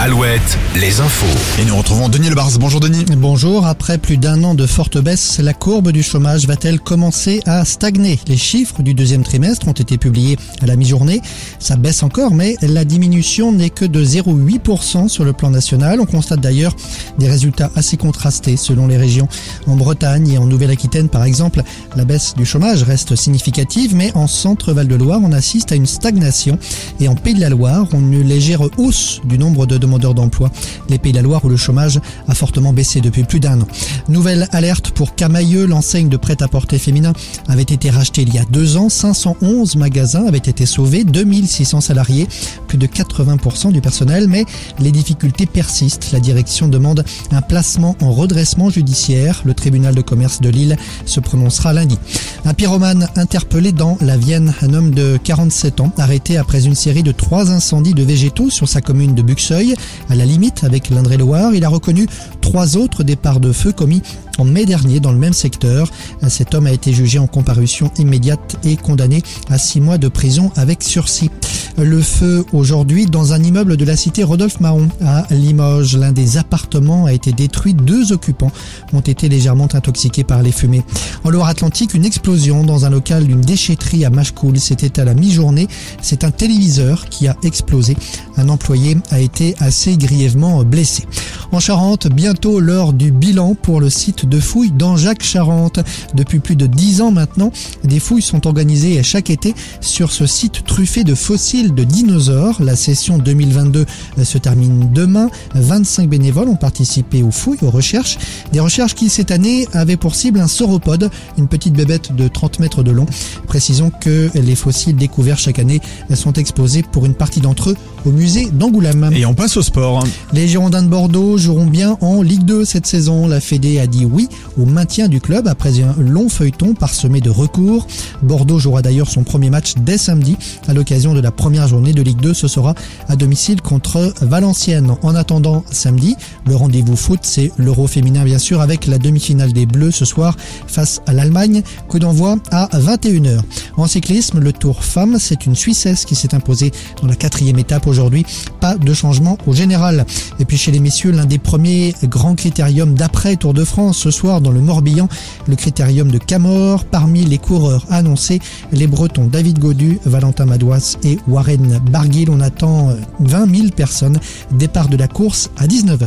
Alouette, les infos. Et nous retrouvons Denis Lebars. Bonjour Denis. Bonjour, après plus d'un an de forte baisse, la courbe du chômage va-t-elle commencer à stagner? Les chiffres du deuxième trimestre ont été publiés à la mi-journée. Ça baisse encore, mais la diminution n'est que de 0,8% sur le plan national. On constate d'ailleurs des résultats assez contrastés selon les régions. En Bretagne et en Nouvelle-Aquitaine par exemple, la baisse du chômage reste significative, mais en Centre-Val de Loire, on assiste à une stagnation. Et en Pays de la Loire, on a une légère hausse du nombre de demandeurs d'emploi. Les Pays de la Loire où le chômage a fortement baissé depuis plus d'un an. Nouvelle alerte pour Camaïeu, l'enseigne de prêt-à-porter féminin avait été rachetée il y a 2 ans. 511 magasins avaient été sauvés, 2600 salariés, plus de 80% du personnel, mais les difficultés persistent. La direction demande un placement en redressement judiciaire. Le tribunal de commerce de Lille se prononcera lundi. Un pyromane interpellé dans la Vienne, un homme de 47 ans, arrêté après une série de 3 incendies de végétaux sur sa commune de Buxeuil, à la limite avec l'Indre-et-Loire. Il a reconnu 3 autres départs de feu commis en mai dernier dans le même secteur. Cet homme a été jugé en comparution immédiate et condamné à 6 mois de prison avec sursis. Le feu aujourd'hui dans un immeuble de la cité Rodolphe-Mahon à Limoges. L'un des appartements a été détruit. 2 occupants ont été légèrement intoxiqués par les fumées. En Loire-Atlantique, une explosion dans un local d'une déchetterie à Machecoul. C'était à la mi-journée. C'est un téléviseur qui a explosé. Un employé a été assez grièvement blessé. En Charente, bientôt l'heure du bilan pour le site de fouilles d'Angeac-Charente. Depuis plus de 10 ans maintenant, des fouilles sont organisées chaque été sur ce site truffé de fossiles de dinosaures. La session 2022 se termine demain. 25 bénévoles ont participé aux fouilles, aux recherches. Des recherches qui, cette année, avaient pour cible un sauropode, une petite bébête de 30 mètres de long. Précisons que les fossiles découverts chaque année sont exposés pour une partie d'entre eux au musée d'Angoulême. Et on passe au sport. Les Girondins de Bordeaux joueront bien en Ligue 2 cette saison. La Fédé a dit oui au maintien du club après un long feuilleton parsemé de recours. Bordeaux jouera d'ailleurs son premier match dès samedi à l'occasion de la première journée de Ligue 2. Ce sera à domicile contre Valenciennes. En attendant samedi, le rendez-vous foot, c'est l'Euro féminin bien sûr avec la demi-finale des Bleus ce soir face à l'Allemagne. Coup d'envoi à 21h. En cyclisme, le Tour Femmes, c'est une Suissesse qui s'est imposée dans la 4e étape aujourd'hui. Pas de changement au général. Et puis chez les messieurs, l'un des premiers grands critériums d'après Tour de France ce soir dans le Morbihan, le critérium de Camor. Parmi les coureurs annoncés, les Bretons David Gaudu, Valentin Madouas et Warren Barguil. On attend 20 000 personnes. Départ de la course à 19h.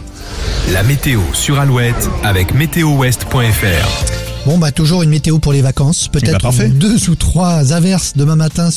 La météo sur Alouette avec météowest.fr. Toujours une météo pour les vacances. Peut-être 2 ou 3 averses demain matin